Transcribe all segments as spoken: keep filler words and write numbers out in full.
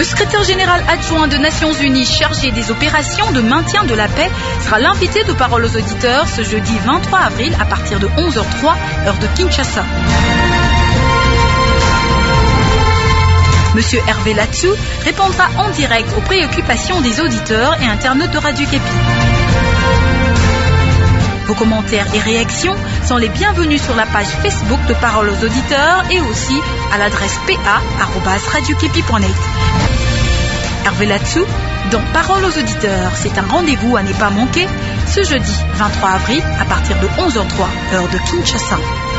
Le secrétaire général adjoint des Nations Unies chargé des opérations de maintien de la paix sera l'invité de Parole aux auditeurs ce jeudi vingt-trois avril à partir de onze heures zéro trois, heure de Kinshasa. Monsieur Hervé Latsou répondra en direct aux préoccupations des auditeurs et internautes de Radio Képi. Vos commentaires et réactions sont les bienvenus sur la page Facebook de Parole aux auditeurs et aussi à l'adresse p a arobase radio képi point net. Hervé Latsou, dans Parole aux auditeurs, c'est un rendez-vous à ne pas manquer ce jeudi vingt-trois avril à partir de onze heures zéro trois, heure de Kinshasa.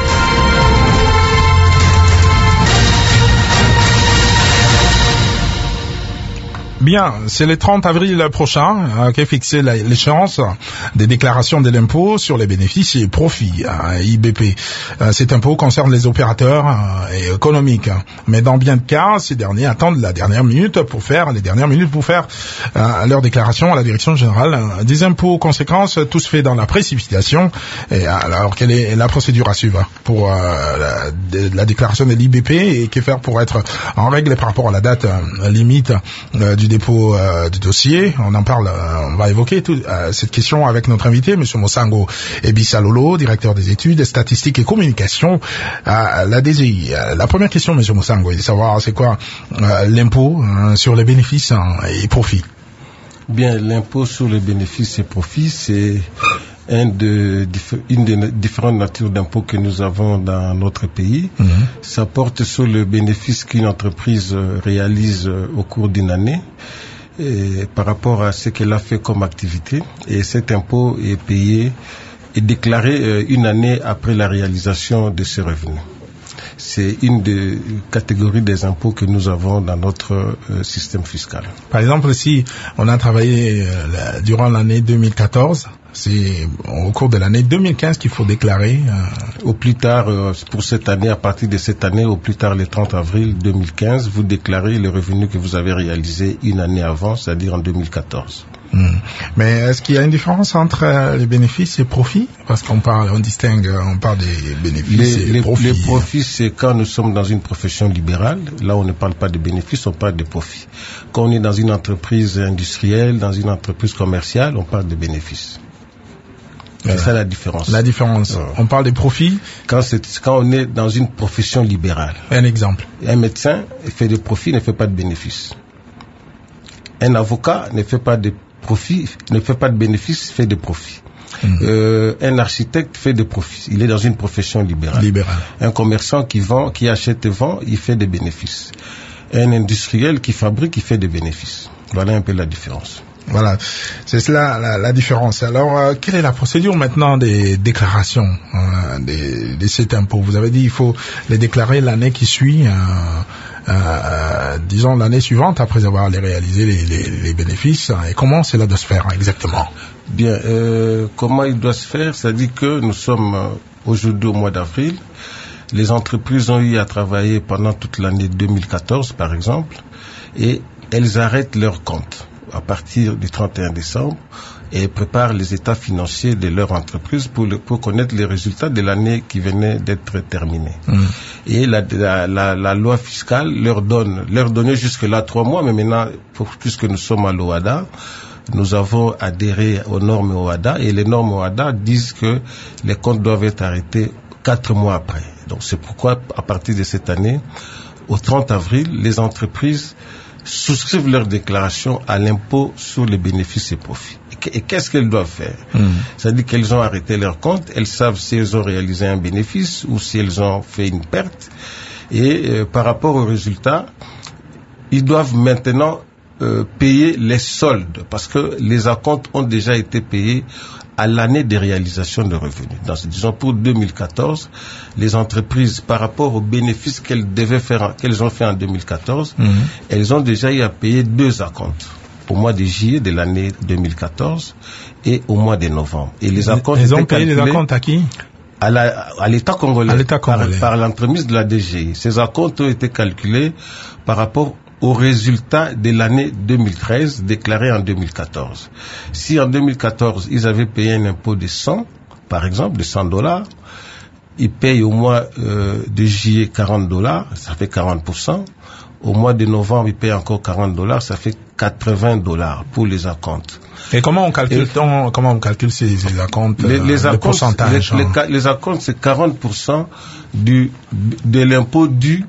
Bien, c'est le trente avril prochain euh, qu'est fixée l'échéance des déclarations de l'impôt sur les bénéfices et profits, euh, I B P. Euh, cet impôt concerne les opérateurs euh, économiques, mais dans bien de cas, ces derniers attendent la dernière minute pour faire les dernières minutes pour faire euh, leur déclaration à la direction générale euh, des impôts. Conséquence, tout se fait dans la précipitation. Et alors, quelle est la procédure à suivre pour euh, la, de, la déclaration de l'I B P et que faire pour être en règle par rapport à la date euh, limite euh, du dépôt euh, du dossier? On en parle, euh, on va évoquer tout, euh, cette question avec notre invité, Monsieur Mosango Ebisalolo, directeur des études, statistiques et communication à la D G I. La première question, Monsieur Mosango, est de savoir c'est quoi euh, l'impôt hein, sur les bénéfices hein, et profits. Bien, l'impôt sur les bénéfices et profits, c'est un de, une des différentes natures d'impôts que nous avons dans notre pays. Mmh. Ça porte sur le bénéfice qu'une entreprise réalise au cours d'une année et par rapport à ce qu'elle a fait comme activité. Et cet impôt est payé et déclaré une année après la réalisation de ce revenu. C'est une des catégories des impôts que nous avons dans notre euh, système fiscal. Par exemple, si on a travaillé euh, durant l'année deux mille quatorze, c'est au cours de l'année deux mille quinze qu'il faut déclarer. Euh... Au plus tard, euh, pour cette année, à partir de cette année, au plus tard le trente avril deux mille quinze, vous déclarez le revenu que vous avez réalisé une année avant, c'est-à-dire en deux mille quatorze. Mmh. Mais est-ce qu'il y a une différence entre les bénéfices et profits? Parce qu'on parle, on distingue, on parle des bénéfices les, et les profits. Les profits, c'est quand nous sommes dans une profession libérale. Là, on ne parle pas de bénéfices, on parle de profits. Quand on est dans une entreprise industrielle, dans une entreprise commerciale, on parle de bénéfices. C'est voilà. Ça la différence. La différence. Ouais. On parle des profits. Quand, c'est, quand on est dans une profession libérale. Un exemple. Un médecin fait des profits, ne fait pas de bénéfices. Un avocat ne fait pas de profits, ne fait pas de bénéfices, fait des profits. Mmh. Euh, un architecte fait des profits. Il est dans une profession libérale. Libéral. Un commerçant qui vend, qui achète et vend, il fait des bénéfices. Un industriel qui fabrique, il fait des bénéfices. Voilà un peu la différence. Voilà, c'est cela la, la différence. Alors, euh, quelle est la procédure maintenant des déclarations euh, des, de cet impôt? Vous avez dit il faut les déclarer l'année qui suit, euh, euh, disons l'année suivante après avoir les réalisé les, les, les bénéfices. Et comment cela doit se faire exactement? Bien, euh, comment il doit se faire? C'est-à-dire que nous sommes euh, aujourd'hui au mois d'avril. Les entreprises ont eu à travailler pendant toute l'année deux mille quatorze, par exemple, et elles arrêtent leurs comptes à partir du trente et un décembre et préparent les états financiers de leur entreprise pour, le, pour connaître les résultats de l'année qui venait d'être terminée. Mmh. Et la, la, la, la loi fiscale leur donne, leur donnait jusque-là trois mois, mais maintenant, pour, puisque nous sommes à l'O A D A, nous avons adhéré aux normes O A D A et les normes O A D A disent que les comptes doivent être arrêtés quatre mois après. Donc c'est pourquoi, à partir de cette année, au trente avril, les entreprises souscrivent leur déclaration à l'impôt sur les bénéfices et profits. Et qu'est-ce qu'elles doivent faire? mmh. C'est-à-dire qu'elles ont arrêté leur compte, elles savent si elles ont réalisé un bénéfice ou si elles ont fait une perte. Et euh, par rapport aux résultats, ils doivent maintenant euh, payer les soldes parce que les acomptes ont déjà été payés à l'année de réalisation de revenus. Dans, disons pour deux mille quatorze, les entreprises, par rapport aux bénéfices qu'elles devaient faire, qu'elles ont fait en deux mille quatorze, mmh. elles ont déjà eu à payer deux acomptes au mois de juillet de l'année deux mille quatorze et au mois de novembre. Et les acomptes elles ont payé les acomptes à qui? À, la, à l'État congolais, à l'État congolais. Par, par l'entremise de la D G I. Ces acomptes ont été calculés par rapport aux résultats de l'année deux mille treize déclarés en deux mille quatorze. Si en deux mille quatorze, ils avaient payé un impôt de cent, par exemple, de cent dollars, ils payent au mois euh, de juillet quarante dollars, ça fait quarante pour cent. Au mois de novembre, ils payent encore quarante dollars, ça fait quatre-vingts dollars pour les acomptes. Et comment on calcule, et, comment on calcule ces, ces acomptes, les, les euh, acomptes, pourcentage les, hein. les, les acomptes, c'est quarante pour cent du, de l'impôt dû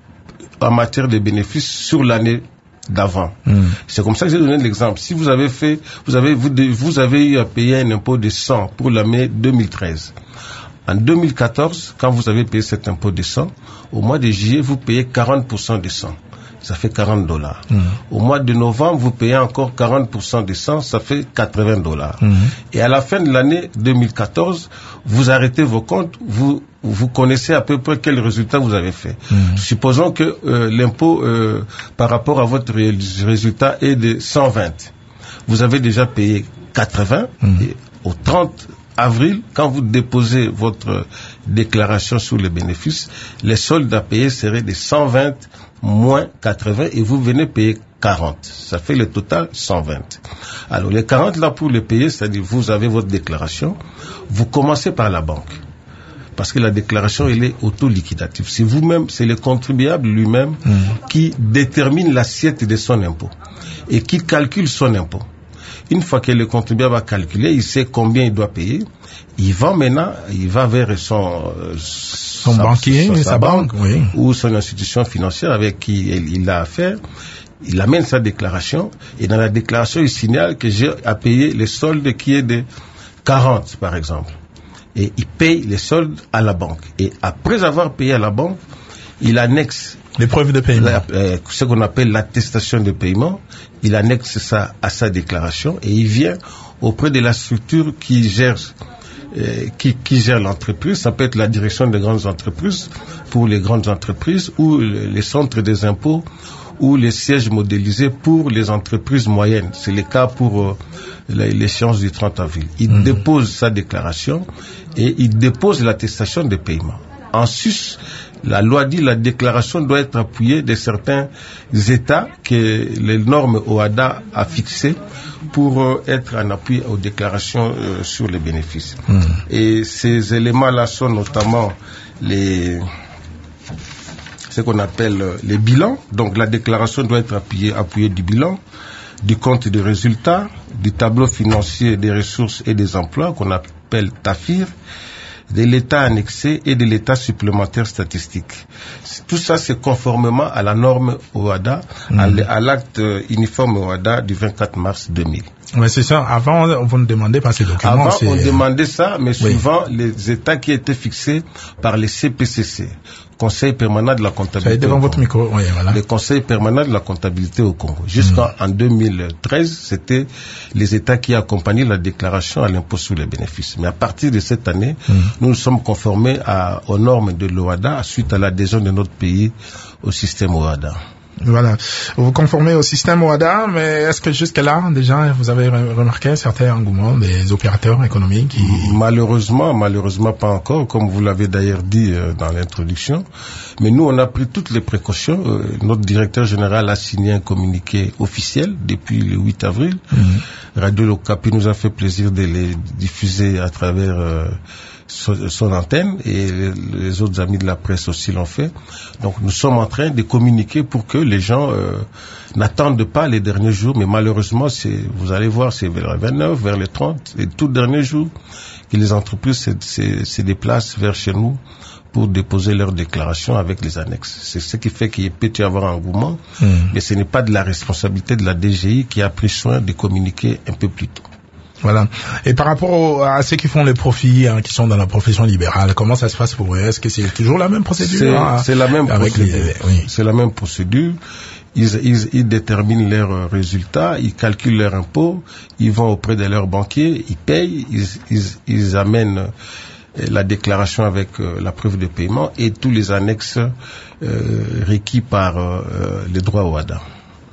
en matière de bénéfices sur l'année d'avant. Mm. C'est comme ça que j'ai donné l'exemple. Si vous avez fait, vous avez, vous, vous avez eu à payer un impôt de cent pour l'année deux mille treize. En deux mille quatorze, quand vous avez payé cet impôt de cent, au mois de juillet, vous payez quarante pour cent de cent. Ça fait quarante dollars. Mmh. Au mois de novembre, vous payez encore quarante pour cent de cent, ça fait quatre-vingts dollars. Mmh. Et à la fin de l'année deux mille quatorze, vous arrêtez vos comptes, vous, vous connaissez à peu près quel résultat vous avez fait. Mmh. Supposons que euh, l'impôt euh, par rapport à votre ré- résultat est de cent vingt. Vous avez déjà payé quatre-vingts mmh. et au trente avril, quand vous déposez votre déclaration sur les bénéfices, les soldes à payer seraient de cent vingt moins quatre-vingts et vous venez payer quarante. Ça fait le total cent vingt. Alors les quarante là pour les payer, c'est-à-dire vous avez votre déclaration, vous commencez par la banque. Parce que la déclaration, elle est auto-liquidative. C'est vous-même, c'est le contribuable lui-même mmh. qui détermine l'assiette de son impôt et qui calcule son impôt. Une fois que le contribuable a calculé, il sait combien il doit payer. Il va maintenant, il va vers son, euh, son sa, banquier, sa, sa sa banque, banque oui. ou son institution financière avec qui il, il a affaire. Il amène sa déclaration et dans la déclaration, il signale que j'ai à payer les soldes qui est de quarante, par exemple. Et il paye les soldes à la banque. Et après avoir payé à la banque, il annexe les preuves de paiement. La, euh, ce qu'on appelle l'attestation de paiement. Il annexe ça à sa déclaration et il vient auprès de la structure qui gère euh, qui, qui gère l'entreprise. Ça peut être la direction des grandes entreprises pour les grandes entreprises ou les centres des impôts ou les sièges modélisés pour les entreprises moyennes. C'est le cas pour euh, l'échéance du trente avril. Il mmh. dépose sa déclaration et il dépose l'attestation de paiement. En sus, la loi dit que la déclaration doit être appuyée de certains États que les normes O H A D A a fixées pour euh, être en appui aux déclarations euh, sur les bénéfices. Mmh. Et ces éléments-là sont notamment les ce qu'on appelle les bilans. Donc la déclaration doit être appuyée, appuyée du bilan, du compte de résultats, du tableau financier des ressources et des emplois qu'on appelle T A F I R, de l'état annexé et de l'état supplémentaire statistique. Tout ça, c'est conformément à la norme O H A D A, mmh. à l'acte uniforme O H A D A du vingt-quatre mars deux mille. Mais c'est ça. Avant, vous ne demandez pas ces documents. Avant, c'est... on demandait ça, mais suivant oui. les états qui étaient fixés par les C P C C, Conseil permanent de la comptabilité. Devant votre micro, oui, voilà. Le Conseil permanent de la comptabilité au Congo. Jusqu'en mmh. en deux mille treize, c'était les États qui accompagnaient la déclaration à l'impôt sur les bénéfices. Mais à partir de cette année, mmh. nous nous sommes conformés à, aux normes de l'O H A D A suite à l'adhésion de notre pays au système O H A D A. Voilà. Vous vous conformez au système O H A D A, mais est-ce que jusque-là, déjà, vous avez remarqué certains engouements des opérateurs économiques qui... Malheureusement, malheureusement pas encore, comme vous l'avez d'ailleurs dit euh, dans l'introduction. Mais nous, on a pris toutes les précautions. Euh, notre directeur général a signé un communiqué officiel depuis le huit avril. Mm-hmm. Radio Okapi nous a fait plaisir de les diffuser à travers... Euh, son antenne et les autres amis de la presse aussi l'ont fait. Donc nous sommes en train de communiquer pour que les gens euh, n'attendent pas les derniers jours, mais malheureusement, c'est, vous allez voir, c'est vers le vingt-neuf, vers les trente, les tout derniers jours que les entreprises se, se, se déplacent vers chez nous pour déposer leurs déclarations avec les annexes. C'est ce qui fait qu'il peut y avoir un engouement, mmh. mais ce n'est pas de la responsabilité de la D G I qui a pris soin de communiquer un peu plus tôt. Voilà. Et par rapport au, à ceux qui font les profits, hein, qui sont dans la profession libérale, comment ça se passe pour eux? Est-ce que c'est toujours la même procédure? C'est, hein, c'est la même procédure. Les, oui. C'est la même procédure. Ils, ils, ils déterminent leurs résultats, ils calculent leurs impôts, ils vont auprès de leurs banquiers, ils payent, ils, ils, ils amènent la déclaration avec euh, la preuve de paiement et tous les annexes euh, requis par euh, les droits O H A D A.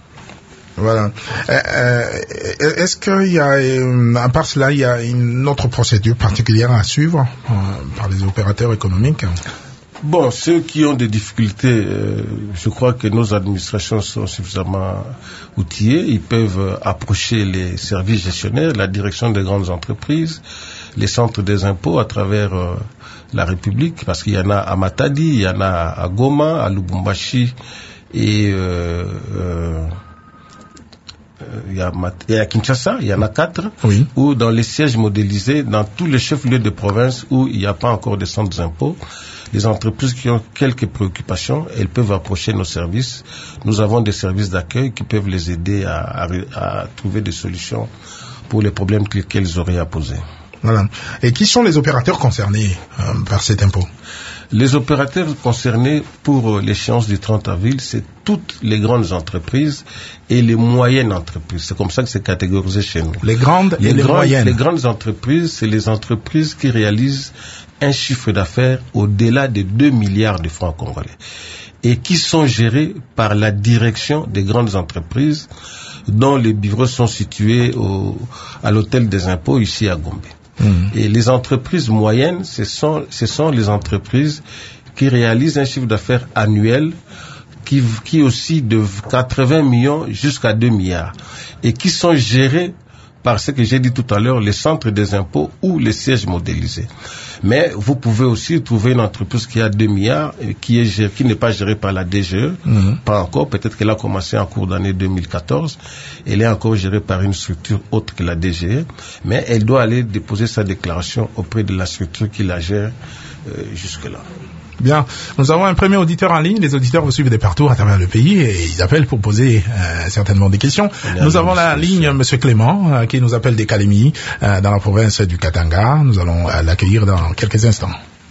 Voilà. Euh, euh, est-ce qu'il y a, euh, à part cela, il y a une autre procédure particulière à suivre euh, par les opérateurs économiques? Bon, ceux qui ont des difficultés, euh, je crois que nos administrations sont suffisamment outillées. Ils peuvent approcher les services gestionnaires, la direction des grandes entreprises, les centres des impôts à travers euh, la République, parce qu'il y en a à Matadi, il y en a à Goma, à Lubumbashi et euh, euh, il y a, il y a Kinshasa, il y en a quatre, oui. Où dans les sièges modélisés, dans tous les chefs-lieux de province où il n'y a pas encore de centres d'impôts, les entreprises qui ont quelques préoccupations, elles peuvent approcher nos services. Nous avons des services d'accueil qui peuvent les aider à, à, à trouver des solutions pour les problèmes qu'elles auraient à poser. Voilà. Et qui sont les opérateurs concernés euh, par cet impôt? Les opérateurs concernés pour l'échéance du trente avril, c'est toutes les grandes entreprises et les moyennes entreprises. C'est comme ça que c'est catégorisé chez nous. Les grandes et les, les grandes, moyennes. Les grandes entreprises, c'est les entreprises qui réalisent un chiffre d'affaires au-delà de deux milliards de francs congolais et qui sont gérées par la direction des grandes entreprises dont les bureaux sont situés au, à l'hôtel des impôts ici à Gombe. Mmh. Et les entreprises moyennes, ce sont, ce sont les entreprises qui réalisent un chiffre d'affaires annuel qui, qui aussi de quatre-vingts millions jusqu'à deux milliards et qui sont gérées par ce que j'ai dit tout à l'heure, les centres des impôts ou les sièges modélisés. Mais vous pouvez aussi trouver une entreprise qui a deux milliards, qui est qui n'est pas gérée par la D G E, mmh. Pas encore, peut-être qu'elle a commencé en cours d'année deux mille quatorze, elle est encore gérée par une structure autre que la D G E, mais elle doit aller déposer sa déclaration auprès de la structure qui la gère euh, jusque-là. Bien, nous avons un premier auditeur en ligne. Les auditeurs vous suivent de partout à travers le pays et ils appellent pour poser euh, certainement des questions. Nous avons la ligne Monsieur Clément euh, qui nous appelle des Kalemi euh, dans la province du Katanga. Nous allons euh, l'accueillir dans quelques instants.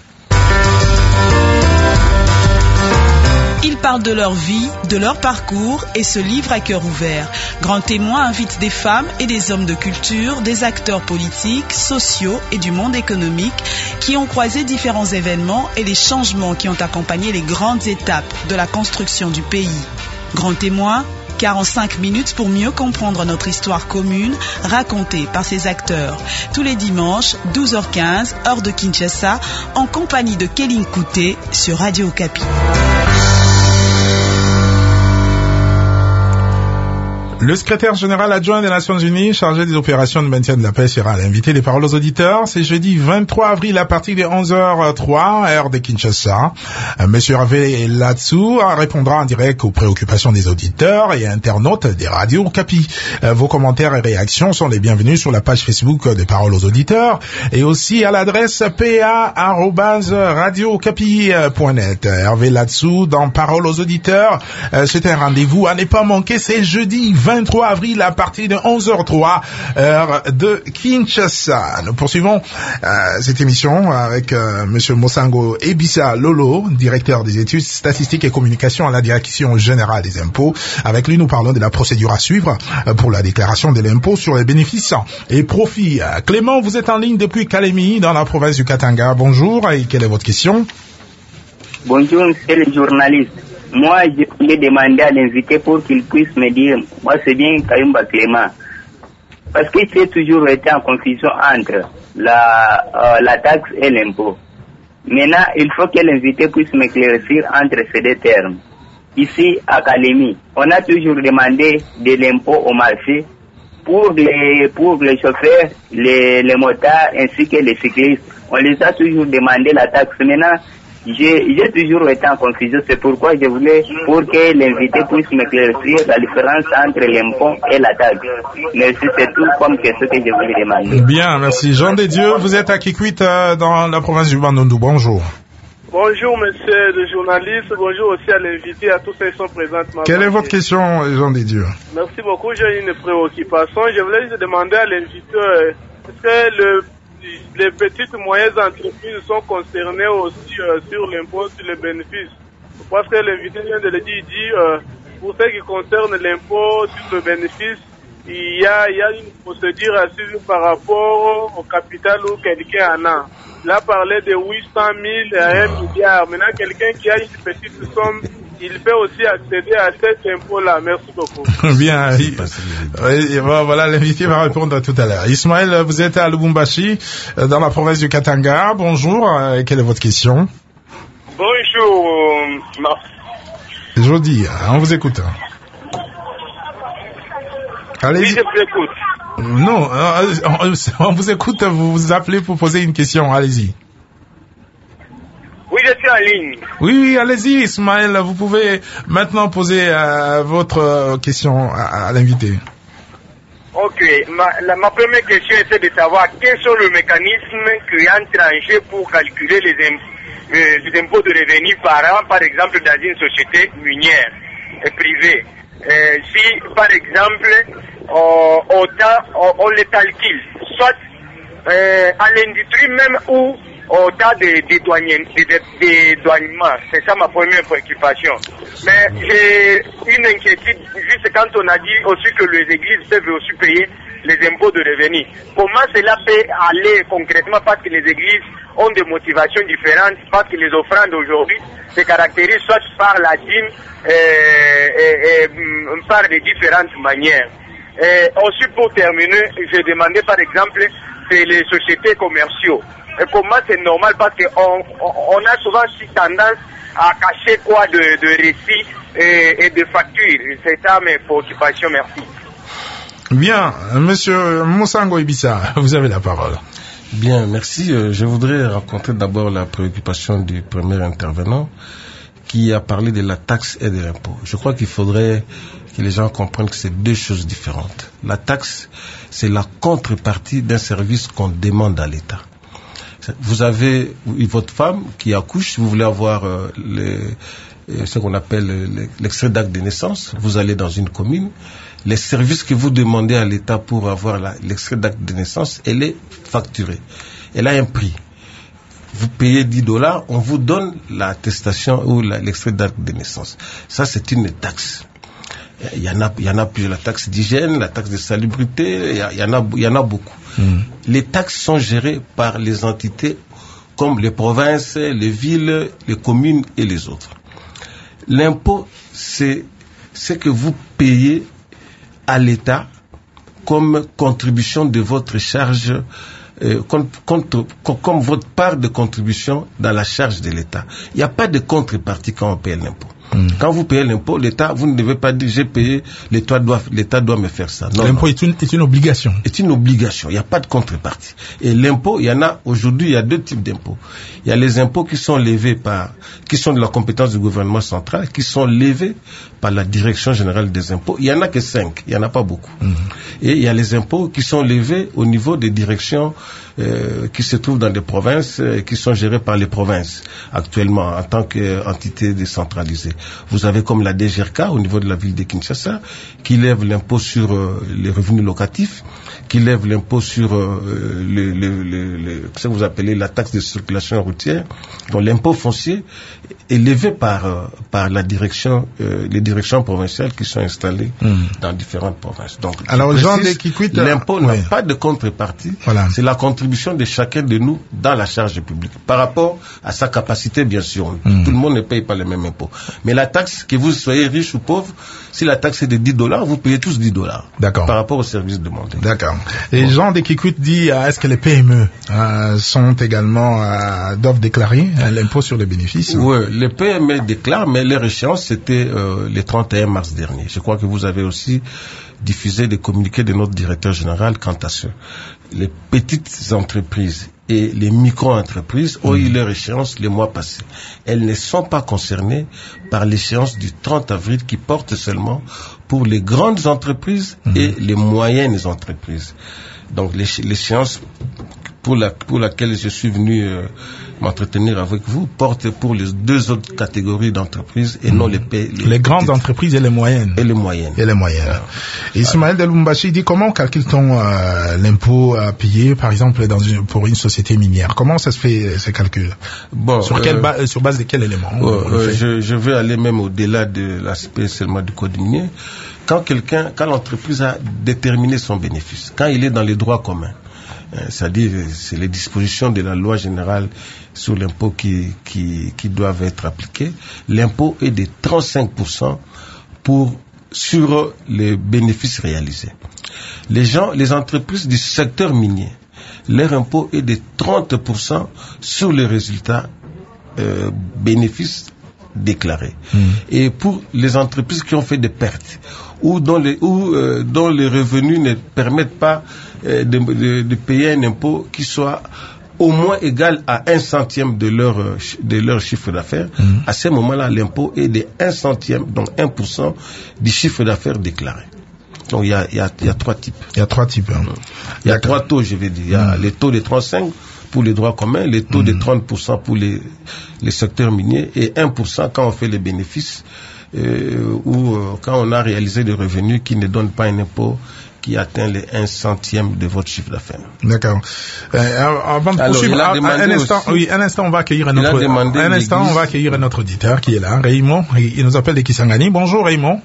Ils parlent de leur vie, de leur parcours et se livrent à cœur ouvert. Grand Témoin invite des femmes et des hommes de culture, des acteurs politiques, sociaux et du monde économique qui ont croisé différents événements et les changements qui ont accompagné les grandes étapes de la construction du pays. Grand Témoin, quarante-cinq minutes pour mieux comprendre notre histoire commune racontée par ces acteurs. Tous les dimanches, douze heures quinze, heure de Kinshasa, en compagnie de Kéline Kouté sur Radio Okapi. Le secrétaire général adjoint des Nations Unies, chargé des opérations de maintien de la paix, sera l'invité des paroles aux auditeurs. C'est jeudi vingt-trois avril à partir de onze heures trois, heure de Kinshasa. Monsieur Hervé Latsou répondra en direct aux préoccupations des auditeurs et internautes des radios Okapi. Vos commentaires et réactions sont les bienvenus sur la page Facebook des paroles aux auditeurs et aussi à l'adresse p a arobase radio okapi point net. Hervé Latsou dans paroles aux auditeurs. C'est un rendez-vous à ne pas manquer. C'est jeudi vingt-trois avril à partir de onze heures trois, heure de Kinshasa. Nous poursuivons euh, cette émission avec euh, Monsieur Mosango Ebissa Lolo, directeur des études statistiques et communications à la Direction générale des impôts. Avec lui, nous parlons de la procédure à suivre euh, pour la déclaration de l'impôt sur les bénéfices et profits. Euh, Clément, vous êtes en ligne depuis Kalemi, dans la province du Katanga. Bonjour, et quelle est votre question? Bonjour, monsieur le journaliste. Moi, je voulais demander à l'invité pour qu'il puisse me dire, moi c'est bien Kayumba Clément, parce qu'il s'est toujours été en confusion entre la, euh, la taxe et l'impôt. Maintenant, il faut que l'invité puisse m'éclaircir entre ces deux termes. Ici, à Kalemi, on a toujours demandé de l'impôt au marché pour les, pour les chauffeurs, les, les motards ainsi que les cyclistes. On les a toujours demandé la taxe. Maintenant, J'ai, j'ai toujours été en confusion, c'est pourquoi je voulais, pour que l'invité puisse m'éclaircir la différence entre l'impôt et la taxe. Merci, c'est tout comme que ce que je voulais demander. Bien, merci. Jean des Dieux, vous êtes à Kikwit, euh, dans la province du Bandundu. Bonjour. Bonjour, monsieur le journaliste. Bonjour aussi à l'invité, à tous ceux qui sont présents. Quelle est votre question, Jean des Dieux? Merci beaucoup. J'ai une préoccupation. Je voulais juste demander à l'invité, euh, est-ce que le les petites et moyennes entreprises sont concernées aussi euh, sur l'impôt sur les bénéfices. Parce que l'invité vient de le dire, il dit, euh, pour ce qui concerne l'impôt sur le bénéfice, il y a, il y a une procédure à suivre par rapport au capital où quelqu'un en a. Là, parlait de huit cent mille à un milliard. Maintenant, quelqu'un qui a une petite somme, il peut aussi accéder à cet impôt-là. Merci beaucoup. Bien. Oui, voilà, l'invité va répondre tout à l'heure. Ismaël, vous êtes à Lubumbashi, dans la province du Katanga. Bonjour. Quelle est votre question? Bonjour. Jody, on vous écoute. Allez. Oui, je vous écoute. Non, on vous écoute, vous vous appelez pour poser une question. Allez-y. Oui, je suis en ligne. Oui, oui, allez-y, Ismaël, vous pouvez maintenant poser euh, votre euh, question à, à l'invité. Ok, ma, la, ma première question était de savoir quels sont les mécanismes qui entrent en jeu pour calculer les, imp, euh, les impôts de revenus par an, par exemple dans une société minière et privée. Euh, si, par exemple, on, on, on, on les calcule, soit euh, à l'industrie même ou au tas de dédouanement. C'est ça ma première préoccupation. Mais j'ai une inquiétude, juste quand on a dit aussi que les églises peuvent aussi payer les impôts de revenus. Comment cela peut aller concrètement, parce que les églises ont des motivations différentes, parce que les offrandes aujourd'hui se caractérisent soit par la dîme et, et, et par de différentes manières. Et aussi pour terminer, j'ai demandé par exemple, c'est les sociétés commerciaux. Et comment c'est normal, parce qu'on on a souvent tendance à cacher quoi de, de récits et, et de factures. C'est ça mes préoccupations, merci. Bien, monsieur Moussango Ibissa, vous avez la parole. Bien, merci. Je voudrais raconter d'abord la préoccupation du premier intervenant qui a parlé de la taxe et de l'impôt. Je crois qu'il faudrait que les gens comprennent que c'est deux choses différentes. La taxe, c'est la contrepartie d'un service qu'on demande à l'État. Vous avez votre femme qui accouche, vous voulez avoir euh, les, ce qu'on appelle l'extrait d'acte de naissance, vous allez dans une commune, les services que vous demandez à l'État pour avoir la, l'extrait d'acte de naissance, elle est facturée, elle a un prix. Vous payez dix dollars, on vous donne l'attestation ou la, l'extrait d'acte de naissance. Ça, c'est une taxe. Il y en a, il y en a plus, la taxe d'hygiène, la taxe de salubrité, il y, a, il y en a, il y en a beaucoup. Mm. Les taxes sont gérées par les entités comme les provinces, les villes, les communes et les autres. L'impôt, c'est ce que vous payez à l'État comme contribution de votre charge, euh, contre, contre, comme votre part de contribution dans la charge de l'État. Il n'y a pas de contrepartie quand on paye l'impôt. Mmh. Quand vous payez l'impôt, l'État, vous ne devez pas dire j'ai payé, l'État doit, l'État doit me faire ça. Non, l'impôt est une, est une obligation. C'est une obligation, il n'y a pas de contrepartie. Et l'impôt, il y en a, aujourd'hui, il y a deux types d'impôts. Il y a les impôts qui sont levés par, qui sont de la compétence du gouvernement central, qui sont levés par la Direction générale des impôts. Il n'y en a que cinq, il n'y en a pas beaucoup. Mmh. Et il y a les impôts qui sont levés au niveau des directions euh, qui se trouvent dans des provinces, euh, qui sont gérées par les provinces, actuellement, en tant qu'entité décentralisée. Vous avez comme la D G R K au niveau de la ville de Kinshasa, qui lève l'impôt sur euh, les revenus locatifs, qui lève l'impôt sur euh, le, le, le, le, ce que vous appelez la taxe de circulation routière. Donc l'impôt foncier est levé par, euh, par la direction, euh, les directions provinciales qui sont installées mmh. dans différentes provinces. Donc, alors, Jean de Kikwit, l'impôt oui. n'a pas de contrepartie. Voilà. C'est la contribution de chacun de nous dans la charge publique. Par rapport à sa capacité, bien sûr. Mmh. Tout le monde ne paye pas les mêmes impôts. Mais la taxe, que vous soyez riche ou pauvre, si la taxe est de dix dollars, vous payez tous dix dollars. D'accord. Par rapport au service demandé. D'accord. Et bon. Jean de Kikwit dit, euh, est-ce que les P M E euh, sont également, euh, doivent déclarer euh, l'impôt sur les bénéfices? Oui, les P M E déclarent, mais leur échéance, c'était euh, le trente et un mars dernier. Je crois que vous avez aussi diffusé des communiqués de notre directeur général quant à ce. Les petites entreprises et les micro-entreprises ont mmh. eu leur échéance le mois passé. Elles ne sont pas concernées par l'échéance du trente avril qui porte seulement pour les grandes entreprises mmh. et les moyennes entreprises. Donc l'échéance pour, la, pour laquelle je suis venu euh, m'entretenir avec vous porte pour les deux autres catégories d'entreprises et mmh. non les, les, les grandes entreprises et les moyennes. Et les moyennes. Et les moyennes. Alors, Ismaël Delumbashi dit comment calcule-t-on euh, l'impôt à payer, par exemple, dans une, pour une société minière? Comment ça se fait, ces calculs? Bon, sur, euh, quelle ba- sur base de quels éléments? Euh, je, je vais aller même au-delà de l'aspect seulement du code minier. Quand quelqu'un, quand l'entreprise a déterminé son bénéfice, quand il est dans les droits communs, euh, c'est-à-dire c'est les dispositions de la loi générale sur l'impôt qui, qui, qui doivent être appliquées, l'impôt est de trente-cinq pour cent pour, sur les bénéfices réalisés. Les gens, les entreprises du secteur minier, leur impôt est de trente pour cent sur les résultats euh, bénéfices déclarés. Mmh. Et pour les entreprises qui ont fait des pertes ou dont les, ou, euh, dont les revenus ne permettent pas euh, de, de, de payer un impôt qui soit au moins égal à un centième de leur, de leur chiffre d'affaires, mmh. à ce moment-là, l'impôt est de un centième, donc un pour cent du chiffre d'affaires déclaré. Donc il y a, il y a, il y a trois types. Il y a trois types. Hein. Il y a trois taux, je vais dire. Il y a mmh. les taux de trente-cinq pour les droits communs, les taux mmh. de trente pour cent pour les, les secteurs miniers et un pour cent quand on fait les bénéfices euh, ou euh, quand on a réalisé des revenus qui ne donnent pas un impôt qui atteint les un centième de votre chiffre d'affaires. D'accord. Euh, avant de poursuivre, un, un instant, aussi, oui, un instant, on va accueillir un autre, un instant, on va accueillir un autre auditeur qui est là, Raymond. Il nous appelle de Kisangani. Bonjour, Raymond.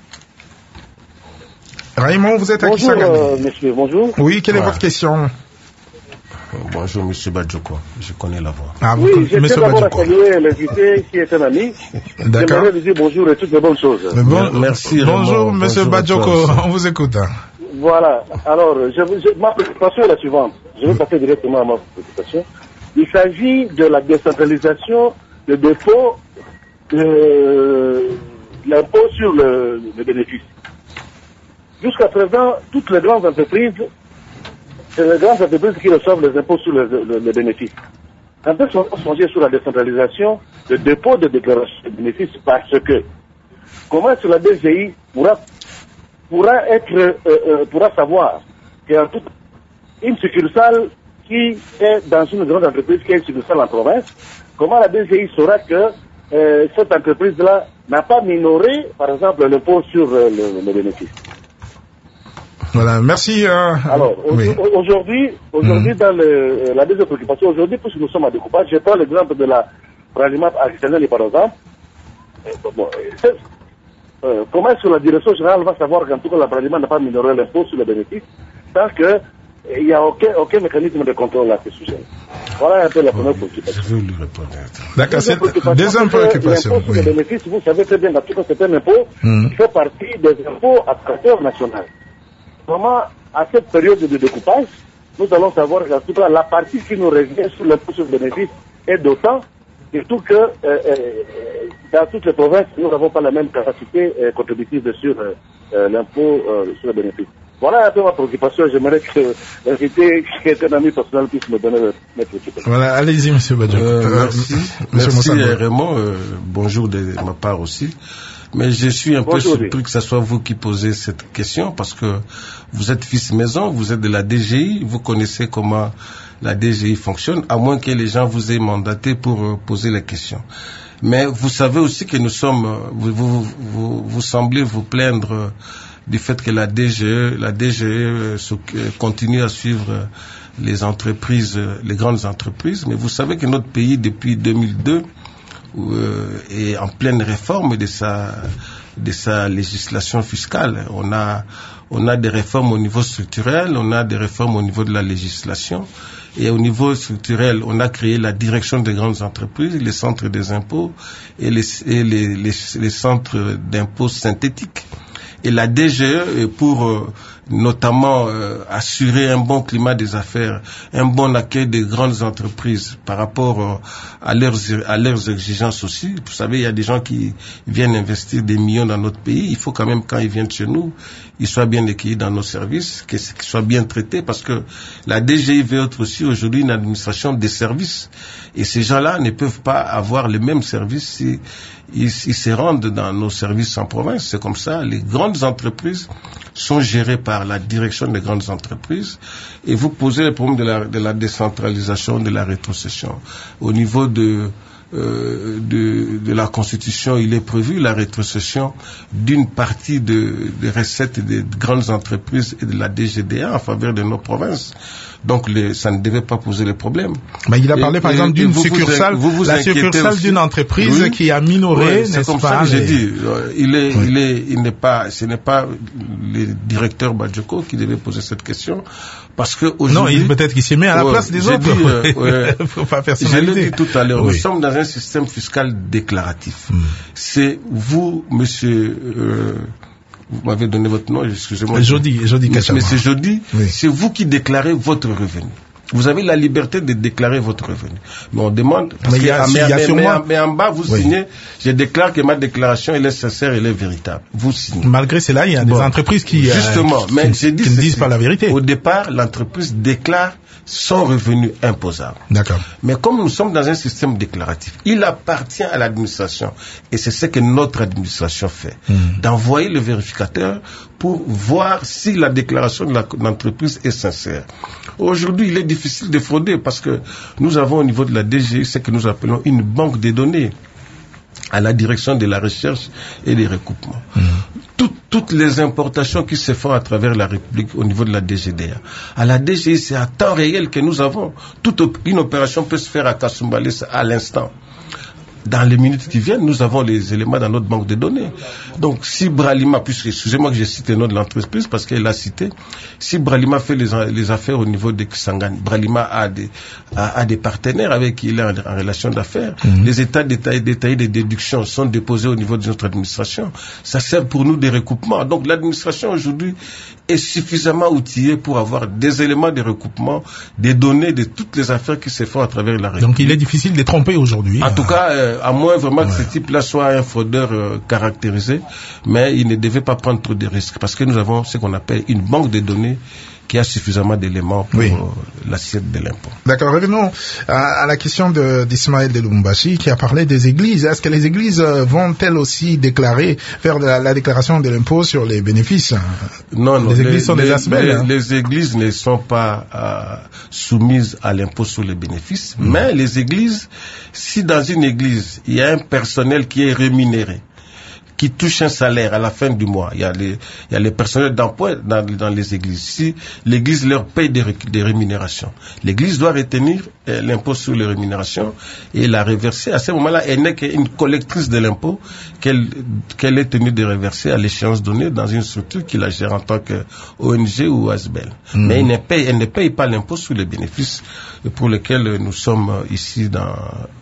Raymond, vous êtes à bonjour, Kisangani. Euh, monsieur, bonjour. Oui, quelle est ouais. votre question? Bonjour, monsieur Badjoko. Je connais la voix. Ah, vous oui, j'étais d'abord à saluer l'invité qui est un ami. D'accord. J'aimerais vous dire bonjour et toutes les bonnes choses. Bon, merci. Bonjour, Raymond. monsieur Badjoko. On vous écoute. Voilà. Alors, je, je, ma préoccupation est la suivante. Je vais passer directement à ma préoccupation. Il s'agit de la décentralisation de dépôt de l'impôt sur le, le bénéfice. Jusqu'à présent, toutes les grandes entreprises, c'est les grandes entreprises qui reçoivent les impôts sur le, le, le bénéfice. Quand elles sont songées sur la décentralisation, le dépôt de déclaration de bénéfice, parce que comment est-ce que la D G I pourra pourra être euh, euh, pourra savoir qu'il y a toute une succursale qui est dans une grande entreprise qui est une succursale en province, comment la D G I saura que euh, cette entreprise-là n'a pas minoré, par exemple, l'impôt sur euh, le, le bénéfice. Voilà, merci. Euh, Alors, oui. aujourd'hui, aujourd'hui, mmh. dans le, la deuxième préoccupation, aujourd'hui, puisque nous sommes à découpage, je prends l'exemple de la Pralimap artisanale, par exemple. Bon, euh, comment est-ce que la direction générale va savoir qu'en tout cas la Pralimap n'a pas minoré l'impôt sur le bénéfice tant qu'il n'y a aucun, aucun mécanisme de contrôle à ce sujet? Voilà un peu la première préoccupation. Je vais lui répondre. D'accord, c'est deuxième préoccupation. L'impôt sur le bénéfice, vous savez très bien, en tout cas, c'est un impôt mmh. qui fait partie des impôts à caractère national. Comment, à cette période de découpage, nous allons savoir qu'en tout cas, la partie qui nous revient sur l'impôt sur le bénéfice est d'autant, surtout que euh, euh, dans toutes les provinces, nous n'avons pas la même capacité euh, contributive sur euh, l'impôt euh, sur le bénéfice. Voilà un peu ma préoccupation. J'aimerais que l'invité, qui est un ami personnel, puisse me donner mes préoccupations. Voilà, allez-y, monsieur Badjoko. Euh, merci. Merci, Raymond. Euh, bonjour de ma part aussi. Mais je suis un Bonjour, peu surpris oui. que ce soit vous qui posez cette question parce que vous êtes fils maison, vous êtes de la D G I, vous connaissez comment la D G I fonctionne, à moins que les gens vous aient mandaté pour euh, poser les questions. Mais vous savez aussi que nous sommes, vous, vous, vous, vous semblez vous plaindre euh, du fait que la D G E, la D G E euh, continue à suivre euh, les entreprises, euh, les grandes entreprises. Mais vous savez que notre pays, depuis deux mille deux, Euh, est en pleine réforme de sa de sa législation fiscale. On a on a des réformes au niveau structurel, on a des réformes au niveau de la législation, et au niveau structurel, on a créé la direction des grandes entreprises, les centres des impôts et les et les les, les centres d'impôts synthétiques. Et la D G E, pour euh, notamment euh, assurer un bon climat des affaires, un bon accueil des grandes entreprises par rapport euh, à leurs à leurs exigences aussi. Vous savez, il y a des gens qui viennent investir des millions dans notre pays. Il faut quand même, quand ils viennent chez nous, ils soient bien accueillis dans nos services, qu'ils soient bien traités, parce que la D G I veut être aussi aujourd'hui une administration des services. Et ces gens-là ne peuvent pas avoir le même service si ils, ils se rendent dans nos services en province. C'est comme ça. Les grandes entreprises sont gérées par la direction des grandes entreprises. Et vous posez le problème de la, de la décentralisation, de la rétrocession. Au niveau de, euh, de, de la Constitution, il est prévu la rétrocession d'une partie de, des recettes des grandes entreprises et de la D G D A en faveur de nos provinces. Donc, les, ça ne devait pas poser le problème. Mais il a parlé, et, par exemple, d'une succursale, vous vous la succursale d'une entreprise oui, qui a minoré, oui, n'est-ce comme pas? Ça que j'ai dit. Il est, oui. il est, il n'est pas, ce n'est pas le directeur Badjoko qui devait poser cette question, parce que aujourd'hui. Non, il, peut-être qu'il s'y met à la ouais, place des autres. Dit, euh, ouais, faut pas faire je l'ai dit tout à l'heure. Oui. Nous sommes dans un système fiscal déclaratif. Hmm. C'est vous, monsieur, euh, vous m'avez donné votre nom, excusez-moi. Jody, Jody Mais, mais c'est Jody, oui. c'est vous qui déclarez votre revenu. Vous avez la liberté de déclarer votre revenu. Mais on demande, parce mais, que, y a, mais, y a mais, sûrement... mais, mais en bas, vous oui. signez, je déclare que ma déclaration, elle est sincère, elle est véritable. Vous signez. Malgré cela, il y a bon. des entreprises qui, Justement, euh, qui, mais qui, dit qui ne disent pas la vérité. Au départ, l'entreprise déclare son revenu imposable. D'accord. Mais comme nous sommes dans un système déclaratif, il appartient à l'administration, et c'est ce que notre administration fait, mmh. d'envoyer le vérificateur pour voir si la déclaration de l'entreprise est sincère. Aujourd'hui, il est difficile de frauder parce que nous avons au niveau de la D G I ce que nous appelons une banque de données à la direction de la recherche et des recoupements. Mmh. Toutes, toutes les importations qui se font à travers la République au niveau de la D G D A. À la D G I, c'est à temps réel que nous avons. Toute une opération peut se faire à Kasumbalès à l'instant. Dans les minutes qui viennent, nous avons les éléments dans notre banque de données. Donc, si Bralima, puisque, excusez-moi que j'ai cité le nom de l'entreprise parce qu'elle l'a cité, si Bralima fait les, les affaires au niveau de Kisangani, Bralima a des, a, a des partenaires avec qui il est en, en relation d'affaires. Mmh. Les états détaillés, détaillés des déductions sont déposés au niveau de notre administration. Ça sert pour nous des recoupements. Donc, l'administration aujourd'hui est suffisamment outillée pour avoir des éléments de recoupement, des données de toutes les affaires qui se font à travers la République. Donc, il est difficile de tromper aujourd'hui. En euh... tout cas, euh, à moins vraiment que ouais. ce type-là soit un fraudeur euh, caractérisé, mais il ne devait pas prendre trop de risques parce que nous avons ce qu'on appelle une banque de données qui a suffisamment d'éléments pour oui. euh, l'assiette de l'impôt. D'accord, revenons à, à la question de, d'Ismaël de Lubumbashi qui a parlé des églises. Est-ce que les églises vont-elles aussi déclarer, faire de la, la déclaration de l'impôt sur les bénéfices? Non, non. Les églises les, sont les, des aspects. Les, hein. les églises ne sont pas euh, soumises à l'impôt sur les bénéfices, mmh. mais les églises, si dans une église, il y a un personnel qui est rémunéré, qui touchent un salaire à la fin du mois. Il y a les, il y a les personnels d'emploi dans, dans les églises. Si l'église leur paye des, des rémunérations, l'église doit retenir euh, l'impôt sur les rémunérations et la reverser. À ce moment-là, elle n'est qu'une collectrice de l'impôt qu'elle, qu'elle est tenue de reverser à l'échéance donnée dans une structure qui la gère en tant que O N G ou A S B L. Mmh. Mais elle ne paye, elle ne paye pas l'impôt sur les bénéfices pour lesquels nous sommes ici dans,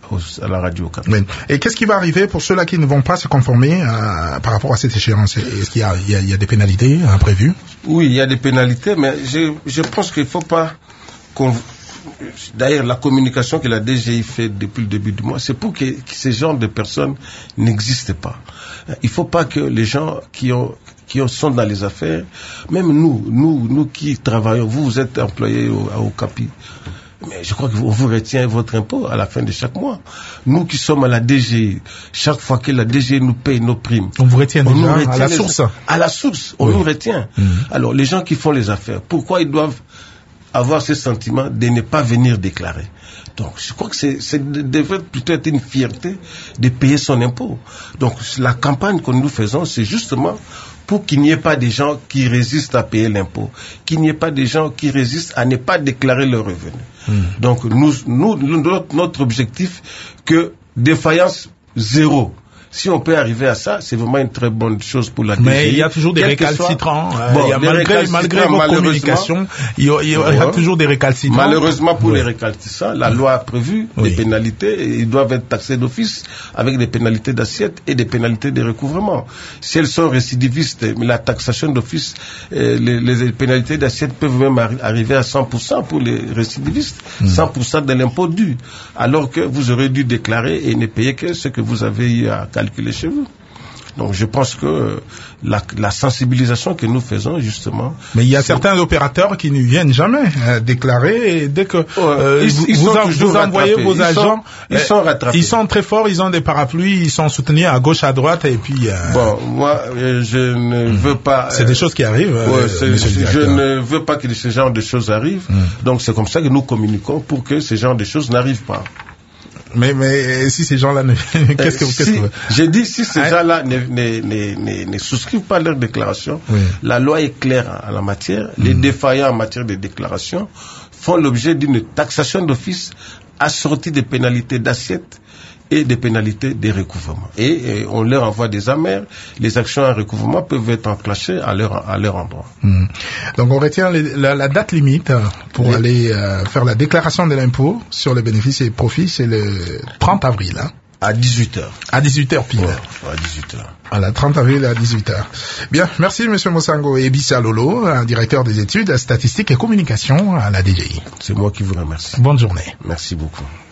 à la radio. Oui. Et qu'est-ce qui va arriver pour ceux-là qui ne vont pas se conformer à, par rapport à cette échéance? Est-ce qu'il y a, il y a, il y a des pénalités hein, prévues? Oui, il y a des pénalités, mais je, je pense qu'il ne faut pas qu'on... D'ailleurs, la communication que la D G I fait depuis le début du mois, c'est pour que, que ces genres de personnes n'existent pas. Il ne faut pas que les gens qui ont qui sont dans les affaires, même nous, nous, nous qui travaillons, vous, vous êtes employés au, au CAPI, mais je crois que vous, vous retient votre impôt à la fin de chaque mois. Nous qui sommes à la D G I, chaque fois que la D G I nous paye nos primes, on vous retient on déjà nous retient à la les, source. À la source, on oui. nous retient. Mmh. Alors, les gens qui font les affaires, pourquoi ils doivent avoir ce sentiment de ne pas venir déclarer? Donc, je crois que c'est, c'est devrait plutôt être une fierté de payer son impôt. Donc, la campagne que nous faisons, c'est justement pour qu'il n'y ait pas des gens qui résistent à payer l'impôt, qu'il n'y ait pas des gens qui résistent à ne pas déclarer leurs revenus. Mmh. Donc, nous, nous, notre, notre objectif, que défaillance zéro. Si on peut arriver à ça, c'est vraiment une très bonne chose pour la D G I. Mais il y a toujours des récalcitrants. Soit... Bon, il y a malgré, malgré votre communication, il y a, il y a, il y a toujours des récalcitrants. Malheureusement pour oui. les récalcitrants, la loi a prévu oui. des pénalités et ils doivent être taxés d'office avec des pénalités d'assiette et des pénalités de recouvrement. Si elles sont récidivistes, mais la taxation d'office, euh, les, les pénalités d'assiette peuvent même arri- arriver à cent pour cent pour les récidivistes, mmh. cent pour cent de l'impôt dû, alors que vous aurez dû déclarer et ne payer que ce que vous avez eu à calculer chez vous. Donc je pense que la, la sensibilisation que nous faisons justement... Mais il y a certains opérateurs qui ne viennent jamais euh, déclarer et dès que euh, ils, vous, ils vous, en, vous envoyez vos ils agents, sont, ils, euh, sont rattrapés. Ils sont très forts, ils ont des parapluies, ils sont soutenus à gauche, à droite et puis... Euh... Bon, moi euh, je ne mmh. veux pas... C'est euh, des choses qui arrivent. Ouais, euh, je ne veux pas que ce genre de choses arrivent. Mmh. Donc c'est comme ça que nous communiquons pour que ce genre de choses n'arrivent pas. Mais, mais si ces gens-là ne... qu'est-ce que vous... Si, qu'est-ce que... J'ai dit, si ces hein? gens-là ne, ne, ne, ne, ne souscrivent pas leur déclaration, oui. la loi est claire en la matière. Mm. Les défaillants en matière de déclaration font l'objet d'une taxation d'office assortie de pénalités d'assiette et des pénalités de recouvrement. Et, et on leur envoie des amers. Les actions en recouvrement peuvent être enclenchées à leur, à leur endroit. Mmh. Donc on retient les, la, la date limite pour oui. aller euh, faire la déclaration de l'impôt sur les bénéfices et profits, c'est le trente avril. Hein. À dix-huit heures. À dix-huit heures pile. Ouais, à dix-huit heures. Voilà, trente avril à dix-huit heures. Bien, merci Monsieur Mosango et Ebissa Lolo, directeur des études statistiques et communication à la D G I. C'est moi qui vous remercie. Bonne journée. Merci beaucoup.